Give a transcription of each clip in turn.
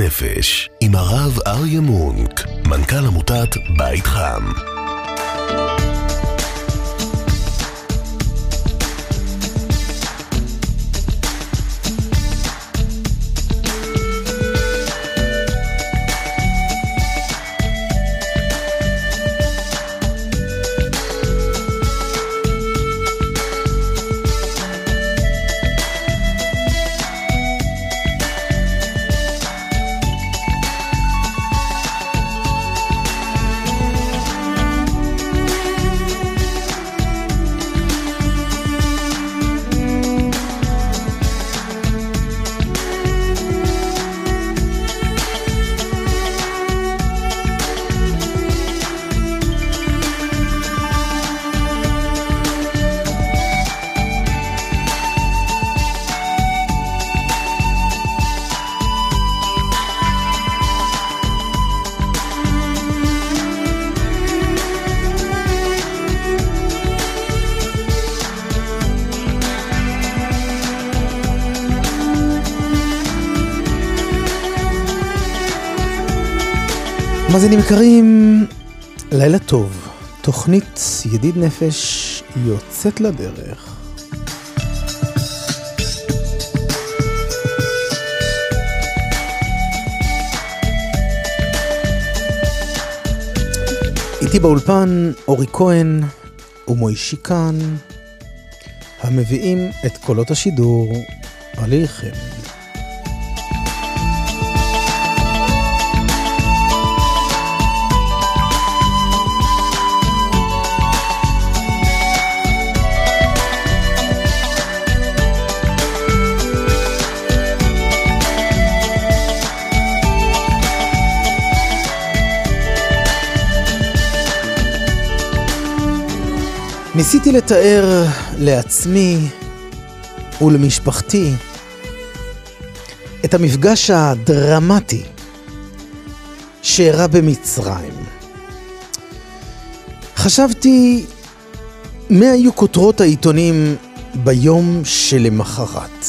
נפש עם הרב אריה מונק, מנכ"ל עמותת בית חם. מאזינים יקרים, לילה טוב. תוכנית ידיד נפש יוצאת לדרך. איתי באולפן אורי כהן ומוישי כאן, המביאים את קולות השידור עליכם. ניסיתי לתאר לעצמי ולמשפחתי את המפגש הדרמטי שאירע במצרים. חשבתי מה היו כותרות העיתונים ביום שלמחרת.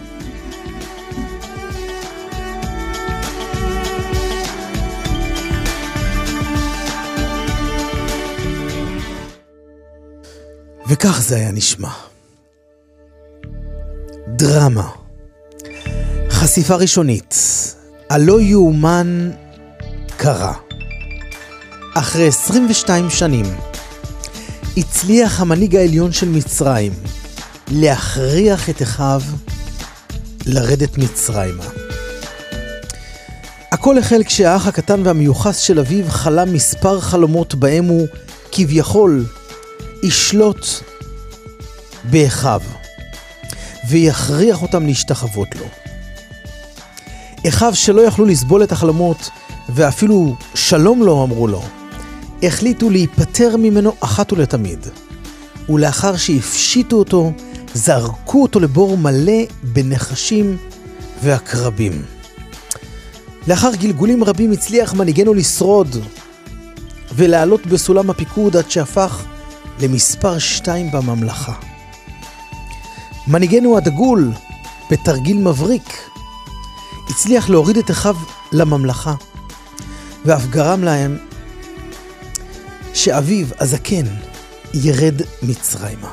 וכך זה היה נשמע. דרמה. חשיפה ראשונית. הלא יאומן קרה. אחרי 22 שנים הצליח המנהיג העליון של מצרים להכריח את אחיו לרדת מצרימה. הכל החל כשהאח הקטן והמיוחס של אביו חלם מספר חלומות בהם הוא כביכול ישלוט באחיו ויכריח אותם להשתחוות לו. אחיו שלא יכלו לסבול את החלומות ואפילו שלום לא אמרו לו, החליטו להיפטר ממנו אחת ולתמיד, ולאחר שהפשיטו אותו זרקו אותו לבור מלא בנחשים ועקרבים. לאחר גלגולים רבים הצליח מנהיגנו לשרוד ולעלות בסולם הפיקוד עד שהפך למספר 2 בממלכה. מנהיגנו הדגול, בתרגיל מבריק, הצליח להוריד את אחיו לממלכה, ואף גרם להם שאביו הזקן ירד מצרימה.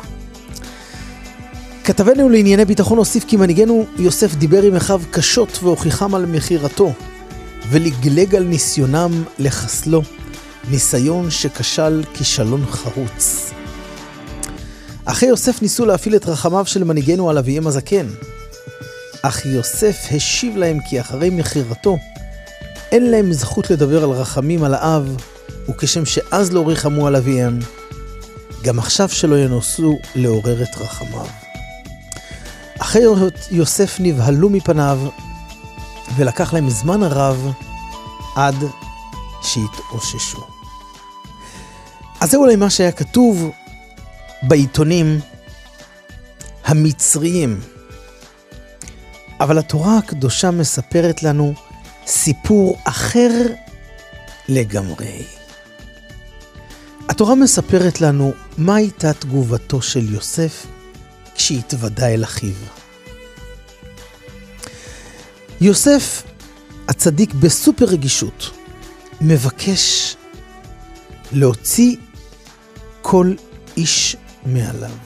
כתבנו לענייני ביטחון הוסיף כי מנהיגנו יוסף דיבר עם אחיו קשות והוכיחם על מחירתו, ולגלג על ניסיונם לחסלו, ניסיון שכשל כישלון חרוץ. אחי יוסף ניסו להפעיל את רחמיו של מנהיגנו על אביהם הזקן, אך יוסף השיב להם כי אחרי מחירתו אין להם זכות לדבר על רחמים על האב, וכשם שאז לא רחמו על אביהם, גם עכשיו שלא ינסו לעורר את רחמיו. אחי יוסף נבהלו מפניו, ולקח להם זמן רב עד שהתאוששו. אז זה אולי מה שהיה כתוב בעיתונים המצריים. אבל התורה הקדושה מספרת לנו סיפור אחר לגמרי. התורה מספרת לנו מה הייתה תגובתו של יוסף כשהתוודע אל אחיו. יוסף הצדיק בסופר רגישות מבקש להוציא כל איש מעליו.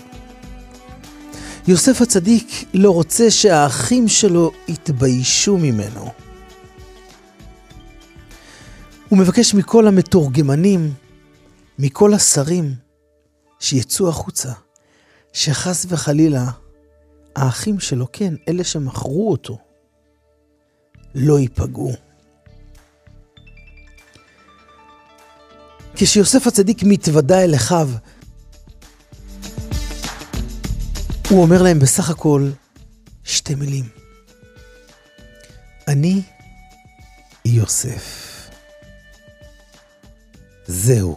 יוסף הצדיק לא רוצה שהאחים שלו יתביישו ממנו. הוא מבקש מכל המתורגמנים, מכל השרים, שיצאו החוצה, שחס וחלילה האחים שלו, כן, אלה שמכרו אותו, לא ייפגעו. כשיוסף הצדיק מתוודע אל אחיו, הוא אומר להם בסך הכל 2 מילים. אני יוסף. זהו.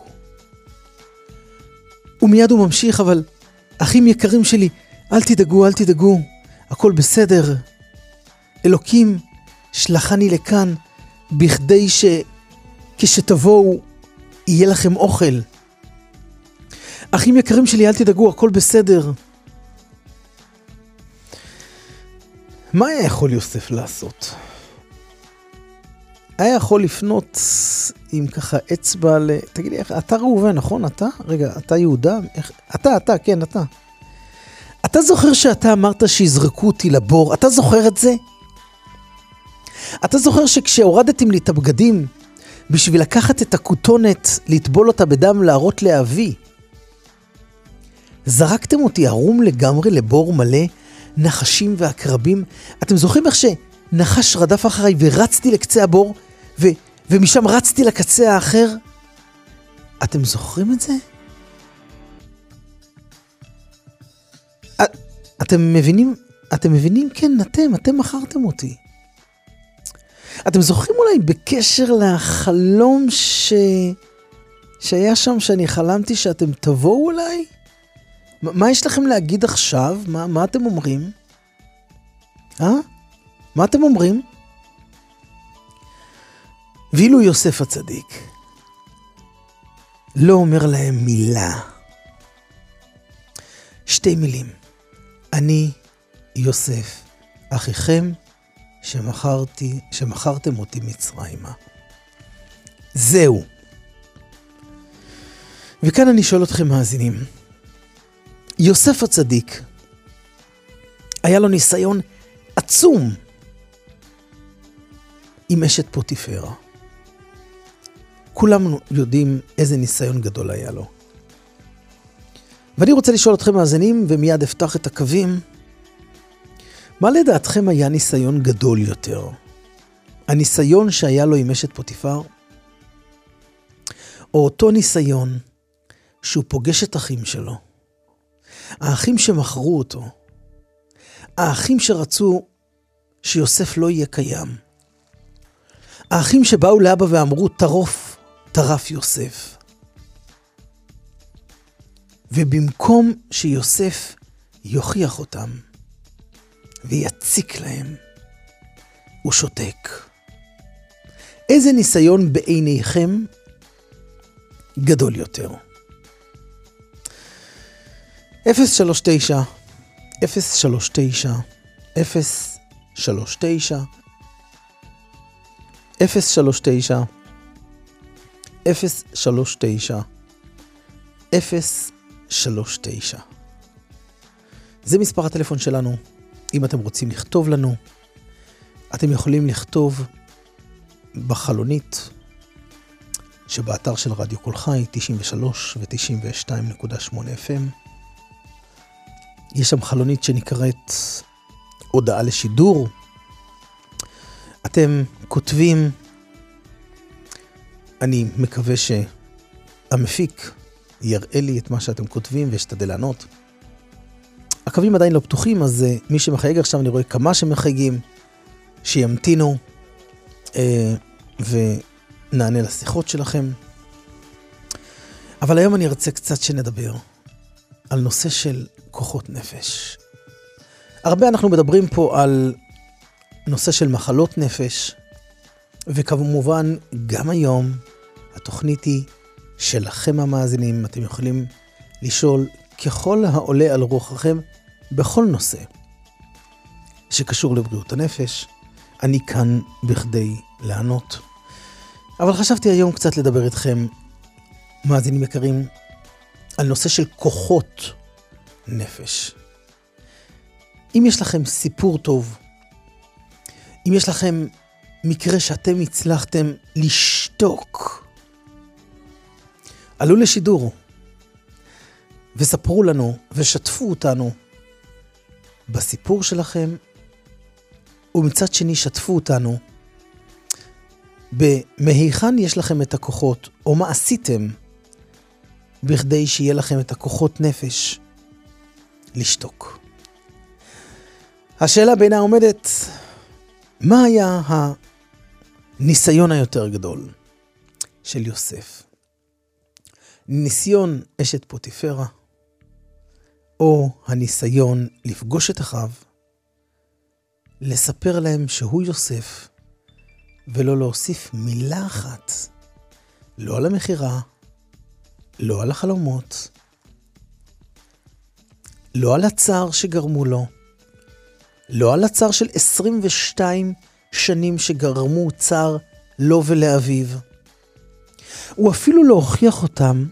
ומיד הוא ממשיך, אבל אחים יקרים שלי, אל תדאגו, אל תדאגו, הכל בסדר. אלוקים שלחני לכאן בכדי שכשתבואו יהיה לכם אוכל. אחים יקרים שלי, אל תדאגו, הכל בסדר. מה היה יכול יוסף לעשות? היה יכול לפנות עם ככה אצבע תגיד לי, אתה ראובן, נכון? אתה? רגע, אתה יהודה? אתה, כן, אתה. אתה זוכר שאתה אמרת שיזרקו אותי לבור? אתה זוכר את זה? אתה זוכר שכשהורדתם לי את הבגדים, בשביל לקחת את הכותונת, לטבול אותה בדם, להראות לאבי, זרקתם אותי ערום לגמרי לבור מלא נחשים ועקרבים? אתם זוכרים איך שנחש רדף אחריי ורצתי לקצה הבור, ומשם רצתי לקצה האחר? אתם זוכרים את זה? אתם מבינים? כן, אתם מכרתם אותי. אתם זוכרים אולי בקשר לחלום שהיה שם, שאני חלמתי שאתם תבואו אליי? מה יש לכם להגיד עכשיו? מה אתם אומרים? מה אתם אומרים? ואילו יוסף הצדיק לא אומר להם מילה. 2 מילים. אני יוסף, אחיכם שמכרתם אותי מצרימה. זהו. וכאן אני שואל אתכם מאזינים. יוסף הצדיק היה לו ניסיון עצום עם אשת פוטיפרה. כולם יודעים איזה ניסיון גדול היה לו. ואני רוצה לשאול אתכם מאזינים, ומיד אפתח את הקווים, מה לדעתכם היה ניסיון גדול יותר? הניסיון שהיה לו עם אשת פוטיפר? או אותו ניסיון שהוא פוגש את אחים שלו? האחים שמכרו אותו, האחים שרצו שיוסף לא יהיה קיים, האחים שבאו לאבא ואמרו טרף יוסף, ובמקום שיוסף יוכיח אותם ויציק להם, הוא שותק. איזה ניסיון בעיניכם גדול יותר? 039 039 039 039 039 039. זה מספר הטלפון שלנו. אם אתם רוצים לכתוב לנו, אתם יכולים לכתוב בחלונית שבאתר של רדיו קול חי 93 ו-92.8 FM. יש שם חלונית שנקראת הודעה לשידור. אתם כותבים, אני מקווה שהמפיק יראה לי את מה שאתם כותבים וישתדל לענות. הקווים עדיין לא פתוחים, אז מי שמחייג עכשיו, אני רואה כמה שמחייגים, שימתינו ונענה לשיחות שלכם. אבל היום אני ארצה קצת שנדבר על נושא של כוחות נפש. הרבה אנחנו מדברים פה על נושא של מחלות נפש, וכמובן גם היום התוכנית היא שלכם המאזינים. אתם יכולים לשאול ככל העולה על רוחכם בכל נושא שקשור לבריאות הנפש. אני כאן בכדי לענות. אבל חשבתי היום קצת לדבר איתכם, מאזינים יקרים, על נושא של כוחות נפש. אם יש לכם סיפור טוב, אם יש לכם מקרה שאתם הצלחתם לשתוק, עלו לשידור וספרו לנו ושתפו אותנו בסיפור שלכם, ומצד שני שתפו אותנו במהיכן יש לכם את הכוחות, או מה עשיתם בכדי שיהיה לכם את הכוחות נפש לשתוק. השאלה בעינה עומדת, מה היה הניסיון היותר גדול של יוסף? ניסיון אשת פוטיפרה, או הניסיון לפגוש את אחיו, לספר להם שהוא יוסף, ולא להוסיף מילה אחת, לא על המחירה, לא על החלומות, לא על הצער שגרמו לו, לא על הצער של 22 שנים שגרמו צער לו ולאביו. הוא אפילו לא הוכיח אותם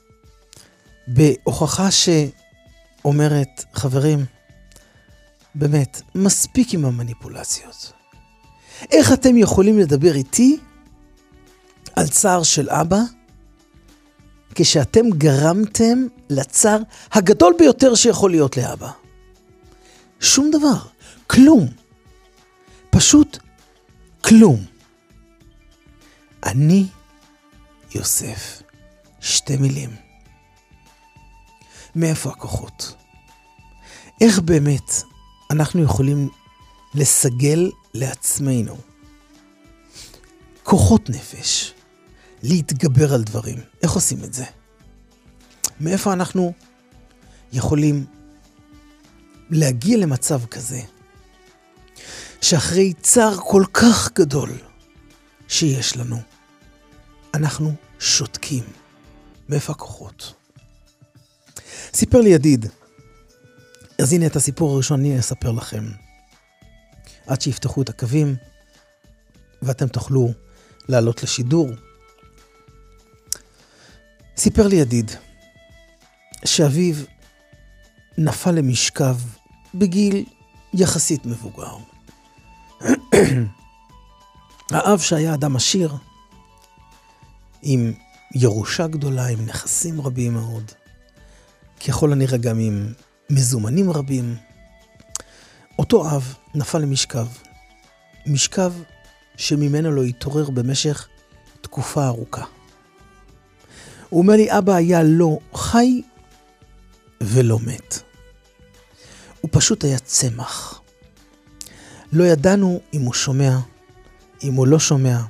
בהוכחה שאומרת, חברים, באמת, מספיק עם המניפולציות. איך אתם יכולים לדבר איתי על צער של אבא, כשאתם גרמתם לצער הגדול ביותר שיכול להיות לאבא? שום דבר, כלום. פשוט כלום. אני יוסף. 2 מילים. מאיפה הכוחות? איך באמת אנחנו יכולים לסגל לעצמנו כוחות נפש, להתגבר על דברים? איך עושים את זה? מאיפה אנחנו יכולים להגיע למצב כזה, שאחרי צער כל כך גדול שיש לנו, אנחנו שותקים? מאיפה הכוחות? סיפר לי ידיד, אז הנה את הסיפור הראשון אני אספר לכם, עד שיפתחו את הקווים, ואתם תוכלו לעלות לשידור. סיפר לי ידיד, שאביו נפל למשכב בגיל יחסית מבוגר. האב שהיה אדם עשיר, עם ירושה גדולה, עם נכסים רבים מאוד, ככל הנראה גם עם מזומנים רבים, אותו אב נפל למשכב, משכב שממנו לא התעורר במשך תקופה ארוכה. הוא אומר לי, אבא היה לא חי ולא מת. הוא פשוט היה צמח. לא ידענו אם הוא שומע, אם הוא לא שומע.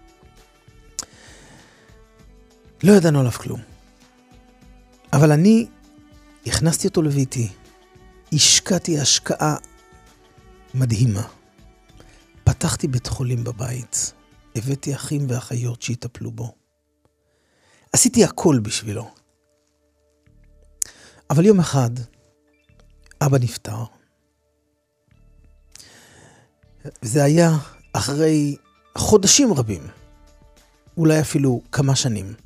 לא ידענו עליו כלום. אבל אני הכנסתי אותו לביתי. השקעתי השקעה מדהימה. פתחתי בית חולים בבית. הבאתי אחים ואחיות שיטפלו בו. עשיתי הכל בשבילו. אבל יום אחד, אבא נפטר. זה היה אחרי חודשים רבים. אולי אפילו כמה שנים.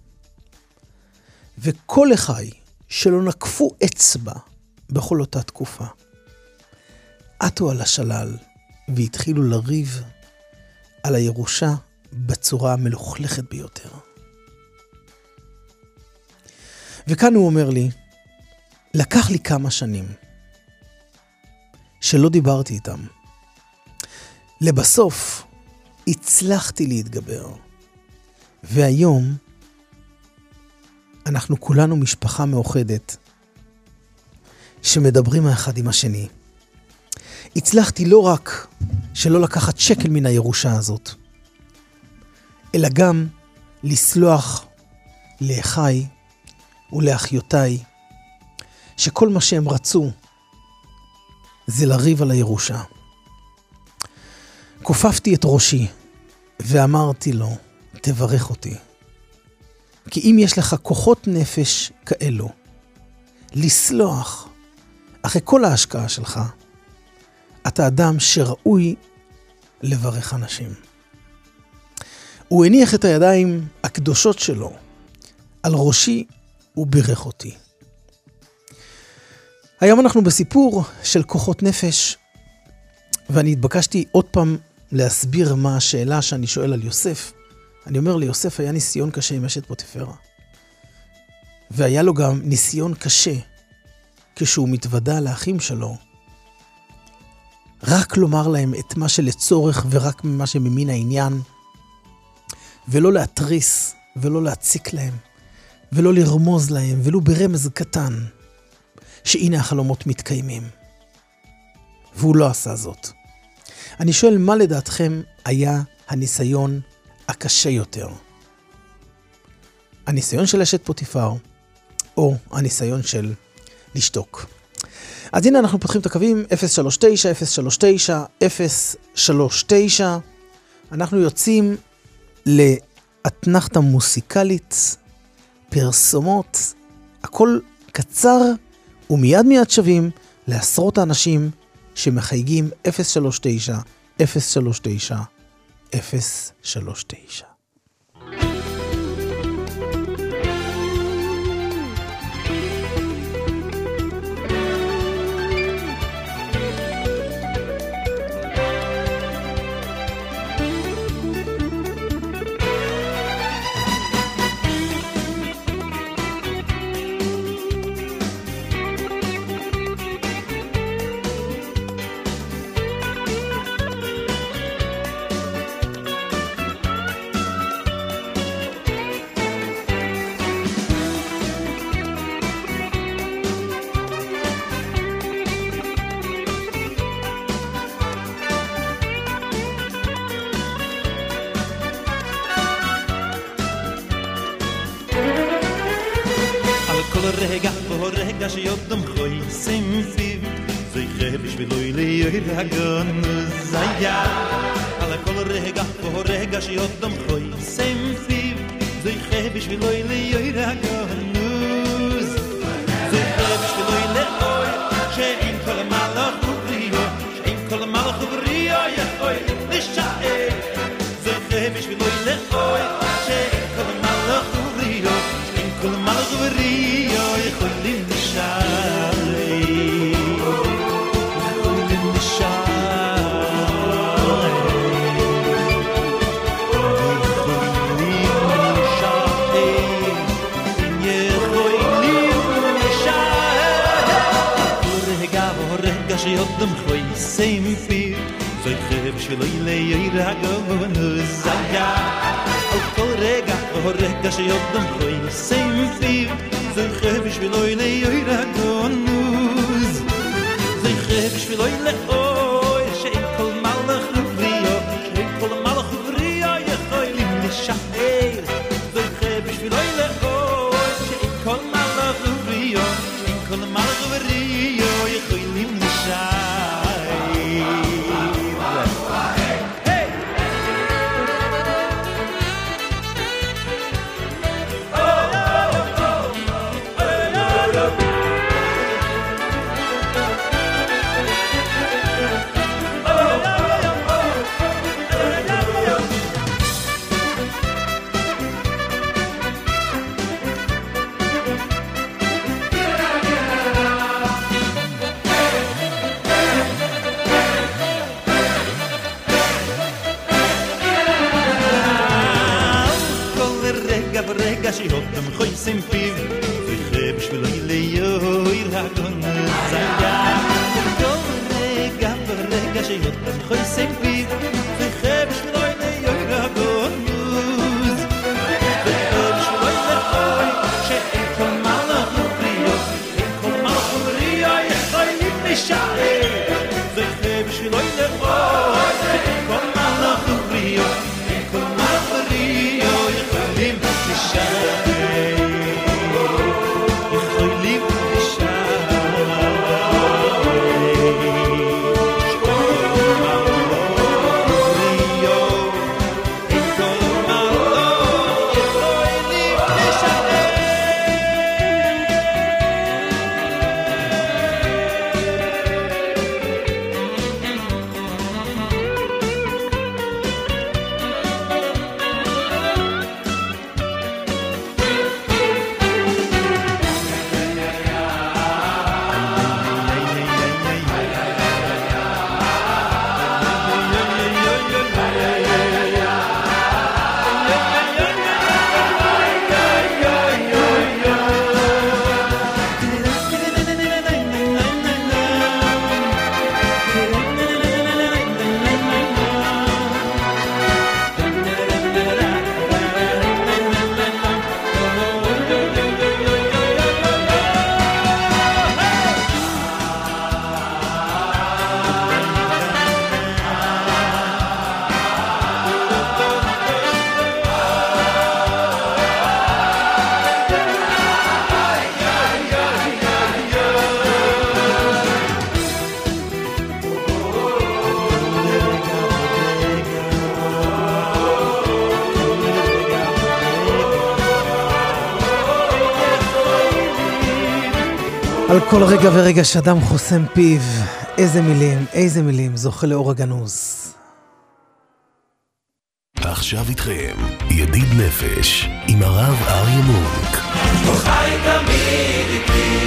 וכל אחי שלא נקפו אצבע בכל אותה תקופה, עטו על השלל והתחילו לריב על הירושה בצורה המלוכלכת ביותר. וכאן הוא אומר לי, לקח לי כמה שנים שלא דיברתי איתם. לבסוף הצלחתי להתגבר. והיום אנחנו כולנו משפחה מאוחדת שמדברים האחד עם השני. הצלחתי לא רק שלא לקחת שקל מן הירושה הזאת, אלא גם לסלוח לאחיי ולאחיותיי, שכל מה שהם רצו זה לריב על הירושה. כופפתי את ראשי ואמרתי לו, תברך אותי. כי אם יש לך כוחות נפש כאלו, לסלוח אחרי כל ההשקעה שלך, אתה אדם שראוי לברך אנשים. הוא הניח את הידיים הקדושות שלו על ראשי ובירך אותי. היום אנחנו בסיפור של כוחות נפש, ואני התבקשתי עוד פעם להסביר מה השאלה שאני שואל על יוסף. אני אומר ליוסף היה ניסיון קשה עם אשת פוטיפרה. והיה לו גם ניסיון קשה כשהוא מתוודע לאחים שלו. רק לומר להם את מה שלצורך ורק מה שממין העניין, ולא להתריס ולא להציק להם, ולא לרמוז להם, ולא ברמז קטן, שהנה החלומות מתקיימים. והוא לא עשה זאת. אני שואל מה לדעתכם היה הניסיון הקשה יותר? הניסיון של אשת פוטיפר, או הניסיון של לשתוק. אז הנה אנחנו פותחים את הקווים 039, 039, 039. אנחנו יוצאים לאתנחתה מוסיקלית, פרסומות, הכל קצר, ומיד שווים לעשרות האנשים שמחייגים 039, 039, 039. רגע שיודם חויסים פיו זויכה בשבילוי להגון זיה על כל רגע שיודם חויסים פיו זויכה בשבילוי להגון זויכה בשבילוי לאוי שעם כל המלך ובריאו שעם כל המלך ובריאו יכוי לשער זויכה בשבילוי לאוי שעם כל המלך ובריאו שעם כל המלך ובריאו יכולים שיודם חויסים פיו זויכה בשבילוי להגון זיה על כל רגע שיודם חויסים פיו זויכה בשבילוי להגון זויכה בשבילוי לאוי שאין כל מלך ובריאו שאין כל מלך ובריאו יכולים לשער זויכה בשבילוי לאוי שאין כל מלך ובריאו שאין כל מלך ובריאו יכולים על כל רגע ורגע שאדם חוסם פיו, איזה מילים, זוכה לאור הגנוז. עכשיו איתכם, ידיד נפש, עם הרב אריה מונק. חי תמיד איתי.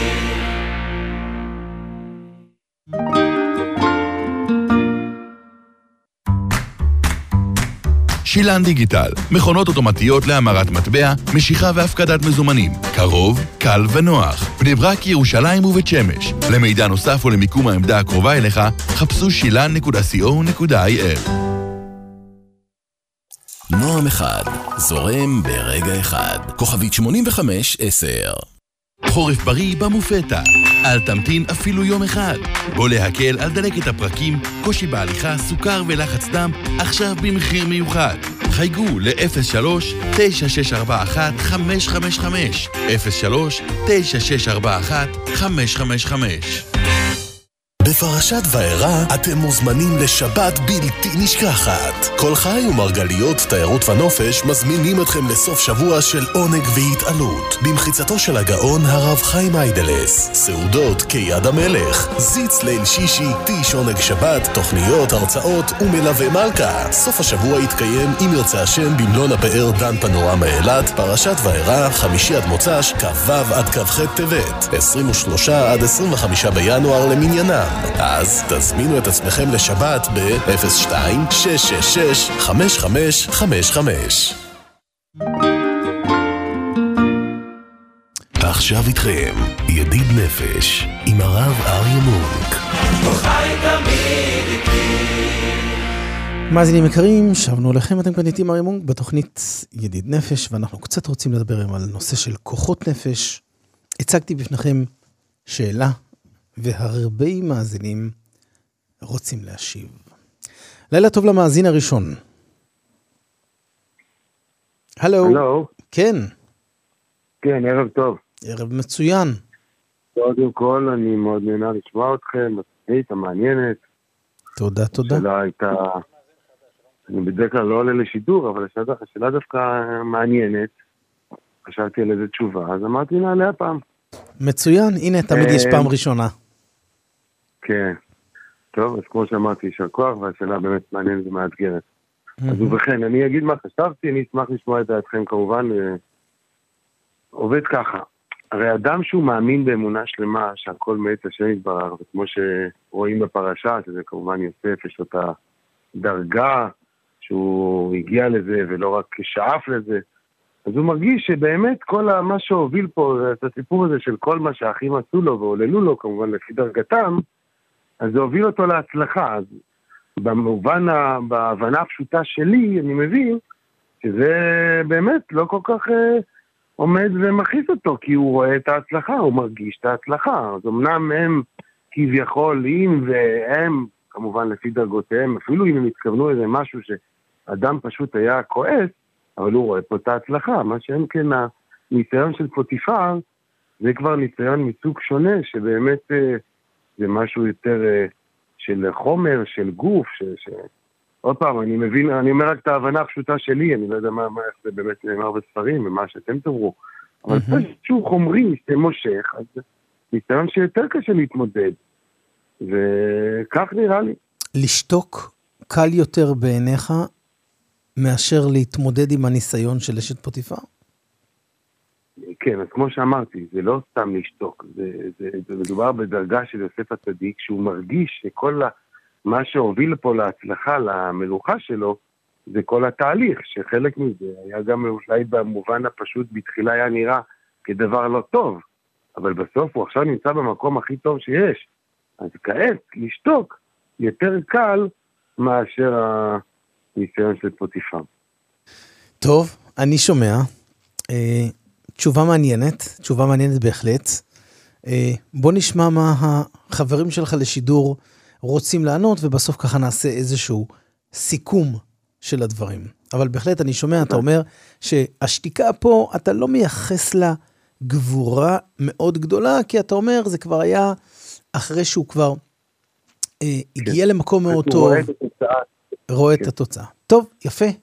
שילן דיגיטל, מכונות אוטומטיות להמרת מטבע, משיכה והפקדת מזומנים. קרוב, קל ונוח. בני ברק, ירושלים ובית שמש. למידע נוסף ולמיקום העמדה הקרובה אליך, חפשו shillan.co.il. נועם אחד, זורם ברגע אחד. כוכבית 8510. חורף בריא במופטה. אל תמתין אפילו יום אחד. בוא להקל על דלקת הפרקים, קושי בהליכה, סוכר ולחץ דם, עכשיו במחיר מיוחד. חייגו ל-03-9641-555 03-9641-555. בפרשת וארא אתם מוזמנים לשבת בלתי נשכחת. כל חי ומרגליות תיירות ונופש מזמינים אתכם לסוף שבוע של עונג והתעלות במחיצתו של הגאון הרב חיים איידלס. סעודות כיד המלך, זיץ ליל שישי, טיש עונג שבת, תוכניות, הרצאות ומלווה מלכה. סוף השבוע יתקיים אם ירצה השם במלון הפאר דן פנורמה אילת. פרשת וארא, חמישי עד מוצ"ש, כ"ו עד כ"ח טבת, 23 עד 25 בינואר למניינם. אז תזמינו את עצמכם לשבת ב-02-666-5555. עכשיו איתכם, ידיד נפש, עם הרב אריה מונק. חי תמיד איתי. מאזינים יקרים, שבנו לכם, אתם כאן איתי אריה מונק בתוכנית ידיד נפש, ואנחנו קצת רוצים לדבר על נושא של כוחות נפש. הצגתי בפניכם שאלה, והרבה מאזינים רוצים להשיב. לילה טוב למאזין הראשון. הלו. כן. כן, ערב טוב. ערב מצוין. קודם כל, אני מאוד נהנה לשמוע אתכם, התוכנית המעניינת. תודה. השאלה הייתה, אני בדרך כלל לא עולה לשידור, אבל השאלה דווקא מעניינת. חשבתי על איזה תשובה, אז אמרתי נעלה הפעם. מצוין, הנה תמיד יש פעם ראשונה. כן. טוב, אז כמו שאמרתי, יישר כוח, והשאלה באמת מעניינת ומאתגרת. אז ובכן, אני אגיד מה חשבתי, אני אשמח לשמוע את דעתכם כמובן. עובד ככה, הרי אדם שהוא מאמין באמונה שלמה, שהכל מאת השם יתברך, וכמו שרואים בפרשה, שזה כמובן יוסף, יש לו את הדרגה שהוא הגיע לזה, ולא רק שאף לזה, אז הוא מרגיש שבאמת כל מה שהוביל פה, את הסיפור הזה של כל מה שהאחים עשו לו והוללו לו, כמובן לפי דרגתם, אז זה הוביל אותו להצלחה. אז בהבנה הפשוטה שלי, אני מבין שזה באמת לא כל כך עומד ומכניס אותו, כי הוא רואה את ההצלחה, הוא מרגיש את ההצלחה. אז אמנם הם כביכול, והם כמובן לפי דרגותיהם, אפילו אם הם התכוונו איזה משהו שאדם פשוט היה כועס, אבל הוא רואה פה את ההצלחה. מה שהם כן, הניסיון של פוטיפר, זה כבר ניסיון מסוג שונה, שבאמת זה משהו יותר של חומר, של גוף, עוד פעם, אני מבין, אני אומר רק את ההבנה הפשוטה שלי, אני לא יודע איך זה באמת נאמר בספרים, ומה שאתם תאמרו, אבל זה שהוא חומרי שמושך, אז ניסיון שיותר קשה להתמודד, וכך נראה לי. לשתוק קל יותר בעיניך, מאשר להתמודד עם הניסיון של אשת פוטיפר? כן, אז כמו שאמרתי, זה לא סתם לשתוק, זה מדובר בדרגה של יוסף הצדיק, שהוא מרגיש שכל מה שהוביל פה להצלחה, למלוכה שלו, זה כל התהליך, שחלק מזה היה גם אולי במובן הפשוט, בתחילה היה נראה כדבר לא טוב, אבל בסוף הוא עכשיו נמצא במקום הכי טוב שיש. אז כעת, לשתוק יותר קל מאשר הניסיון של פוטיפר. טוב, אני שומע. תשובה מעניינת בהחלט. בוא נשמע מה החברים שלך לשידור רוצים לענות, ובסוף ככה נעשה איזשהו סיכום של הדברים. אבל בהחלט אני שומע, אתה אומר שהשתיקה פה, אתה לא מייחס לה גבורה מאוד גדולה, כי אתה אומר, זה כבר היה אחרי שהוא כבר הגיע למקום מאוד טוב, רואה את התוצאה. טוב, יפה.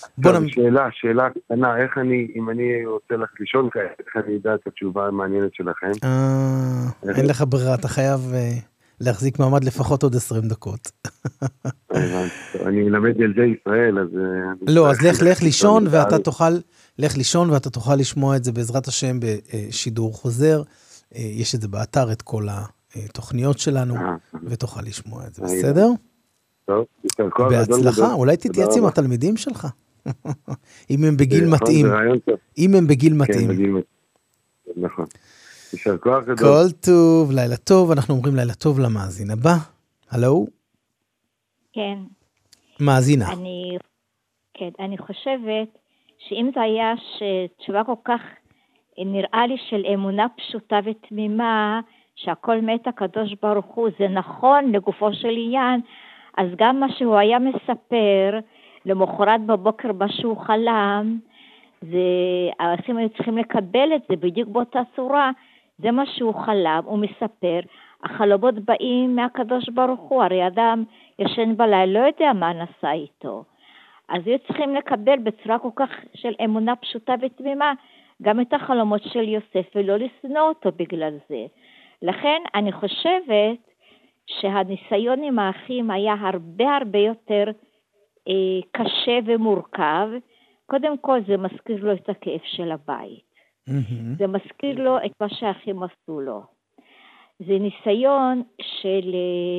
שאלה קטנה, איך אם אני רוצה לך לישון כעת, איך אני יודע את התשובה המעניינת שלכם? אין לך ברירה, אתה חייב להחזיק מעמד לפחות עוד 20 דקות. אני מלמד ילדי ישראל, אז... לא, אז לך לישון ואתה תוכל לשמוע את זה בעזרת השם בשידור חוזר. יש את זה באתר, את כל התוכניות שלנו, ותוכל לשמוע את זה, בסדר? טוב, בהצלחה, אולי תתייעץ עם התלמידים שלך. אם הם בגיל מתאים. אם הם בגיל מתאים. נכון. יישר כוח גדול. כל טוב, לילה טוב, אנחנו אומרים לילה טוב למאזין הבא. הלו? כן. מאזינה. אני חושבת שאם זה היה תשובה כל כך נראה לי של אמונה פשוטה ותמימה, שהכל מת הקדוש ברוך הוא, זה נכון לגופו של עניין, אז גם מה שהוא היה מספר, למחרת בבוקר מה שהוא חלם, האנשים היו צריכים לקבל את זה בדיוק באותה צורה, זה מה שהוא חלם, הוא מספר, החלומות באים מהקדוש ברוך הוא, הרי אדם ישן בלילה, לא יודע מה נעשה איתו, אז היו צריכים לקבל בצורה כל כך של אמונה פשוטה ותמימה, גם את החלומות של יוסף, ולא לשנוא אותו בגלל זה. לכן אני חושבת שהניסיון עם האחים היה הרבה יותר קשה ומורכב. קודם כל זה מזכיר לו את הכאב של הבית. זה מזכיר לו את מה שהאחים עשו לו. זה ניסיון של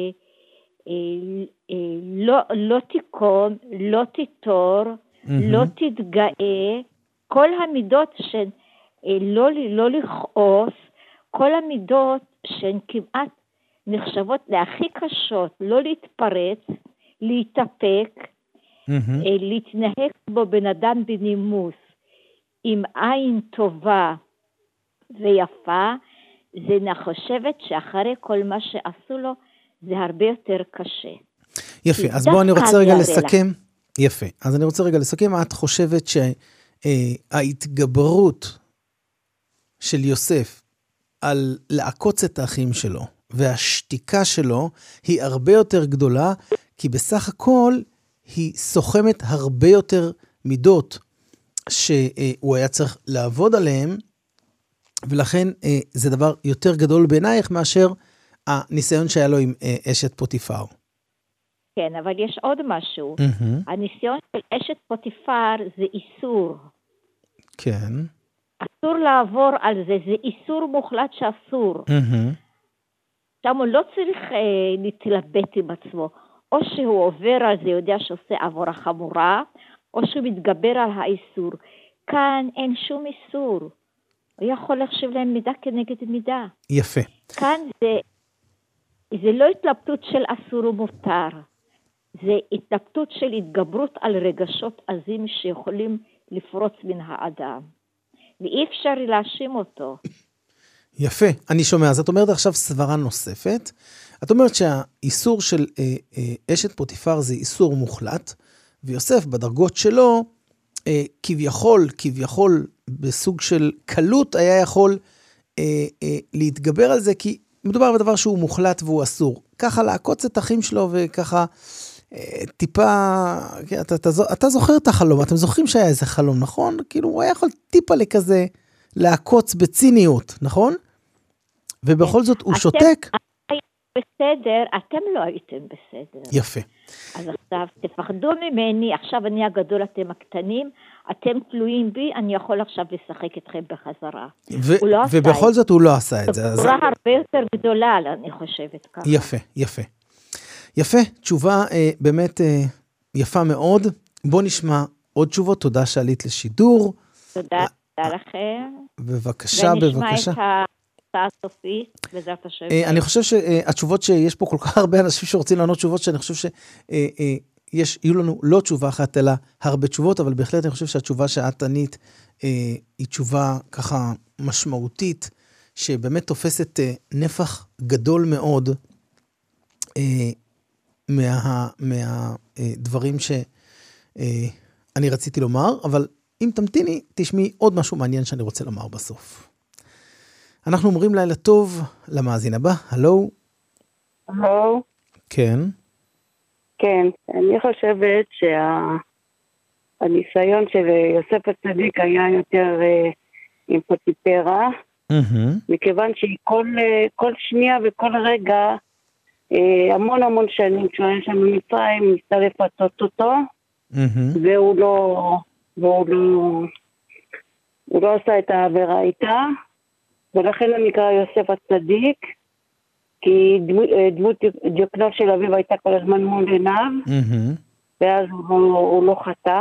לא תיקום, לא תיתור, לא תתגאה, כל המידות שהן לא לכעוס, כל המידות שהן כמעט נחשבות להכי קשות, לא להתפרץ, להתאפק, להתנהג בו בן אדם בנימוס, עם עין טובה ויפה, זה נחשבת שאחרי כל מה שעשו לו, זה הרבה יותר קשה. יפה, אז בואו אני רוצה רגע לסכם. יפה, אז אני רוצה רגע לסכם, את חושבת שההתגברות של יוסף על לעקוץ את האחים שלו, והשתיקה שלו היא הרבה יותר גדולה, כי בסך הכל היא סוכמת הרבה יותר מידות שהוא היה צריך לעבוד עליהם, ולכן זה דבר יותר גדול בעינייך מאשר הניסיון שהיה לו עם אשת פוטיפר. כן, אבל יש עוד משהו. הניסיון של אשת פוטיפר זה איסור. כן. אסור לעבור על זה, זה איסור מוחלט שאסור. שם הוא לא צריך להתלבט עם עצמו. או שהוא עובר על זה, יודע שעושה עבורה חמורה, או שהוא מתגבר על האיסור. כאן אין שום איסור. הוא יכול לחשב להם מידה כנגד מידה. יפה. כאן זה לא התלבטות של אסור ומותר. זה התלבטות של התגברות על רגשות עזים שיכולים לפרוץ מן האדם. ואי אפשר להאשים אותו. יפה, אני שומע. אז את אומרת עכשיו סברה נוספת. את אומרת שהאיסור של אשת פוטיפר זה איסור מוחלט, ויוסף בדרגות שלו, כביכול בסוג של קלות היה יכול להתגבר על זה, כי מדובר בדבר שהוא מוחלט והוא אסור. ככה לעקוץ את אחים שלו וככה טיפה, אתה זוכר את החלום, אתם זוכרים שהיה איזה חלום, נכון? כאילו הוא היה יכול טיפה לכזה לעקוץ בציניות, נכון? ובכל זאת הוא שותק. בסדר, אתם לא הייתם בסדר. יפה. אז עכשיו תפחדו ממני, עכשיו אני הגדול, אתם הקטנים, אתם תלויים בי, אני יכול עכשיו לשחק אתכם בחזרה. ובכל זאת הוא לא עשה את זה. זו הרבה יותר גדולה, אני חושבת ככה. יפה, תשובה באמת יפה מאוד. בוא נשמע עוד תשובות, תודה שעלית לשידור. תודה לכם. בבקשה. ונשמע את הסופית, בעזרת השם. אני חושב שהתשובות שיש פה כל כך הרבה אנשים שרוצים לענות תשובות, שאני חושב שיהיו לנו לא תשובה אחת, אלא הרבה תשובות, אבל בהחלט אני חושב שהתשובה שאת ענית היא תשובה ככה משמעותית, שבאמת תופסת נפח גדול מאוד מהדברים שאני רציתי לומר, אבל אם תמתיני, תשמעי עוד משהו מעניין שאני רוצה לומר בסוף. אנחנו אומרים לילה טוב למאזין הבא. הלו? הלו? כן. כן, אני חושבת הניסיון של יוסף הצדיק היה יותר עם פוטיפרה, מכיוון שכל שנייה וכל רגע, המון שנים כשהוא היה שם במצרים, ניסה לפצות אותו, והוא לא עשה את העבירה איתה, ולכן הוא נקרא יוסף הצדיק, כי דמות דיוקנו של אביו הייתה כל הזמן מול עיניו, ואז הוא לא חטא,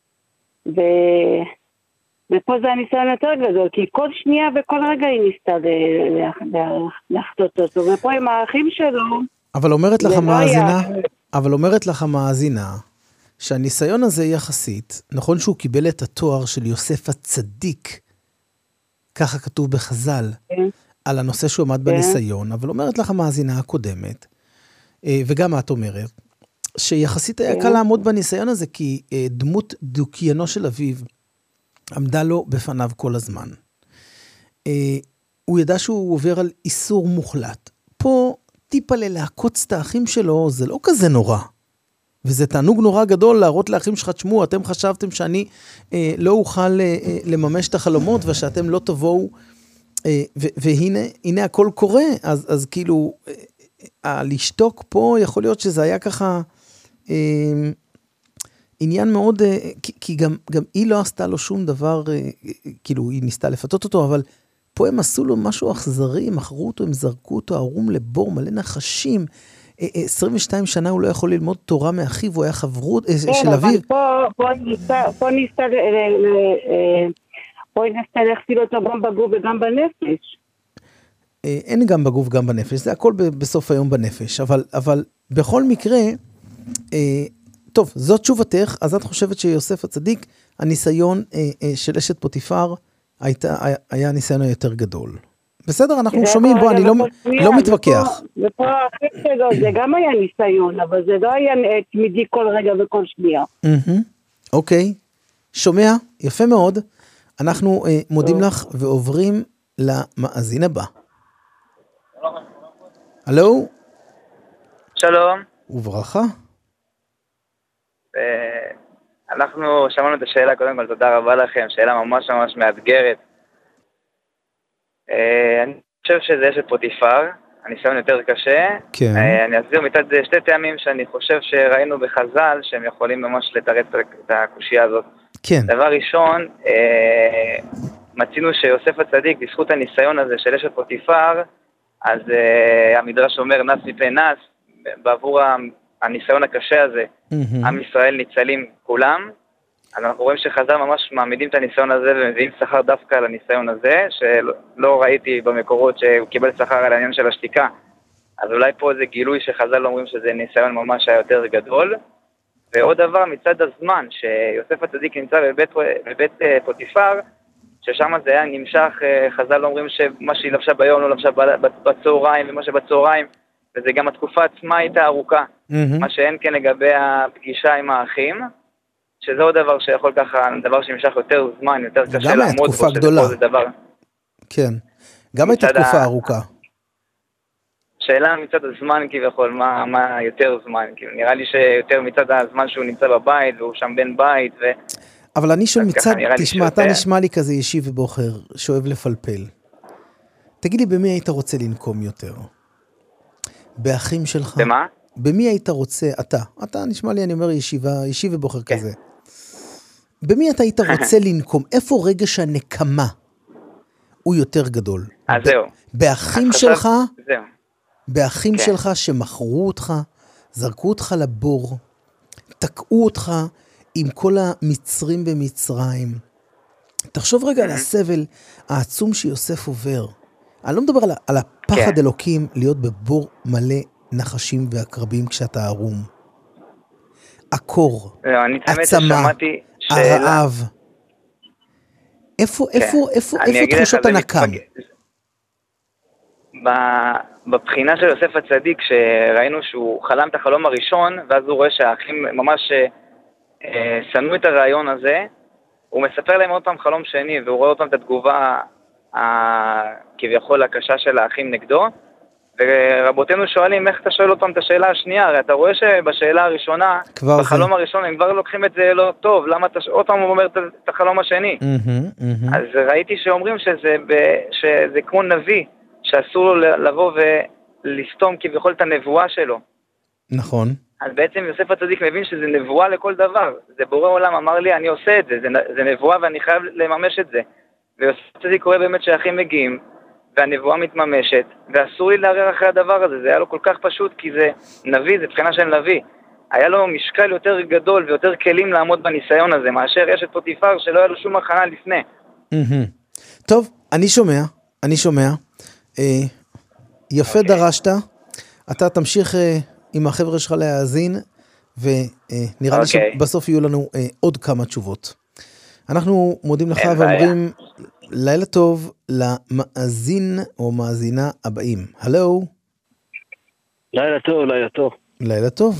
ופה זה הניסיון יותר גדול, כי כל שנייה וכל רגע היא ניסתה לחטות אותו, ופה עם האחים שלו, אבל אומרת לך המאזינה, שהניסיון הזה יחסית, נכון שהוא קיבל את התואר של יוסף הצדיק, ככה כתוב בחז"ל, על הנושא שהוא עמד בניסיון, אבל אומרת לך המאזינה הקודמת, וגם את אומרת, שיחסית היה קל לעמוד בניסיון הזה, כי דמות דוקיינו של אביו עמדה לו בפניו כל הזמן. הוא ידע שהוא עובר על איסור מוחלט. פה טיפה ללהקוץ את האחים שלו, זה לא כזה נורא. וזה תענוג נורא גדול להראות לאחים שלך, תשמעו, אתם חשבתם שאני לא אוכל לממש את החלומות, ושאתם לא תבואו, והנה הכל קורה, אז כאילו, לשתוק פה יכול להיות שזה היה ככה, עניין מאוד, כי גם היא לא עשתה לו שום דבר, כאילו היא ניסתה לפתות אותו, אבל פה הם עשו לו משהו אכזרי, הם מכרו אותו, הם זרקו אותו ערום לבור, מלא נחשים, 22 שנה הוא לא יכול ללמוד תורה מאחיו, הוא היה חברות של אביו. פה ניסתה להכפיל אותו גם בגוף וגם בנפש. אין גם בגוף גם בנפש, זה הכל בסוף היום בנפש, אבל בכל מקרה, טוב, זאת תשובתך, אז את חושבת שיוסף הצדיק, הניסיון של אשת פוטיפר, היה ניסיון יותר גדול. בסדר, אנחנו שומעים, בוא, אני לא מתווכח. ופה האחים שלו, זה גם היה ניסיון, אבל זה לא היה תמידי כל רגע וכל שנייה. אוקיי, שומע, יפה מאוד. אנחנו מודים לך ועוברים למאזין הבא. הלו? שלום. וברכה. אנחנו שמענו את השאלה, קודם כל תודה רבה לכם, שאלה ממש מאתגרת. אני חושב שזה אשת פוטיפר, הניסיון יותר קשה. כן. אני אסביר מצד שתי טעמים שאני חושב שראינו בחז"ל, שהם יכולים ממש לתרץ את הקושייה הזאת. כן. דבר ראשון, מצינו שיוסף הצדיק, בזכות הניסיון הזה של אשת פוטיפר, אז המדרש אומר נס מפני נס, בעבור הניסיון הקשה הזה, עם ישראל ניצלים כולם, אז אנחנו רואים שחז"ל ממש מעמידים את הניסיון הזה ומביאים שכר דווקא על הניסיון הזה, שלא ראיתי במקורות שהוא קיבל שכר על העניין של השתיקה. אז אולי פה זה גילוי שחז"ל אומרים שזה ניסיון ממש היותר גדול. ועוד דבר מצד הזמן, שיוסף הצדיק נמצא בבית פוטיפר, ששם זה היה נמשך, חז"ל אומרים שמה שהיא לבשה ביום לא לבשה בצהריים, ומה שבצהריים, וזה גם התקופה עצמה הייתה ארוכה. מה שאין כן לגבי הפגישה עם האחים, שזה עוד דבר שיכול ככה, דבר שנמשך יותר זמן, יותר קשה לעמוד בו, שזה דבר. כן, גם הייתה תקופה ארוכה. שאלה מצד הזמן כביכול, מה יותר זמן? נראה לי שיותר מצד הזמן שהוא נמצא בבית, והוא שם בן בית, אבל אני שואל מצד, תשמע, אתה נשמע לי כזה ישיב ובוחר, שאוהב לפלפל. תגיד לי, במי היית רוצה לנקום יותר? באחים שלך? במה? במי היית רוצה, אתה נשמע לי, אני אומר ישיב ובוחר כזה. במי אתה היית רוצה לנקום? איפה רגש הנקמה הוא יותר גדול? זהו. באחים שלך? זהו. באחים שלך שמכרו אותך, זרקו אותך לבור, תקעו אותך עם כל המצרים במצרים. תחשוב רגע על הסבל העצום שיוסף עובר. אני לא מדבר על הפחד אלוקים להיות בבור מלא נחשים ועקרבים כשאתה ערום. הקור, עצמה, הרעב. איפה תחושות הנקם? בבחינה של יוסף הצדיק, שראינו שהוא חלם את החלום הראשון, ואז הוא רואה שהאחים ממש שנאו את הרעיון הזה, הוא מספר להם עוד פעם חלום שני, והוא רואה עוד פעם את התגובה כביכול הקשה של האחים נגדו, ורבותינו שואלים איך אתה שואל אותם את השאלה השנייה, הרי אתה רואה שבשאלה הראשונה, בחלום הראשון הם כבר לוקחים את זה לא טוב, למה אתה עוד פעם אומר את החלום השני? אז ראיתי שאומרים שזה כמו נביא, שאסור לו לבוא ולסתום כביכול את הנבואה שלו. נכון. אז בעצם יוסף הצדיק מבין שזה נבואה לכל דבר, זה בורא עולם אמר לי אני עושה את זה, זה נבואה ואני חייב לממש את זה. ויוסף הצדיק רואה באמת שהאחים מגיעים, והנבואה מתממשת, ואסור לי לערער אחרי הדבר הזה, זה היה לו כל כך פשוט, כי זה נביא, זה בחינה של נביא. היה לו משקל יותר גדול ויותר כלים לעמוד בניסיון הזה, מאשר אשת פוטיפר שלא היה לו שום הכנה לפני. טוב, אני שומע. יפה דרשת, אתה תמשיך עם החבר'ה שלך להאזין, ונראה לי שבסוף יהיו לנו עוד כמה תשובות. אנחנו מודים לך ואומרים לילה טוב למאזין או מאזינה הבאים. הלו. לילה טוב, לילה טוב. לילה טוב.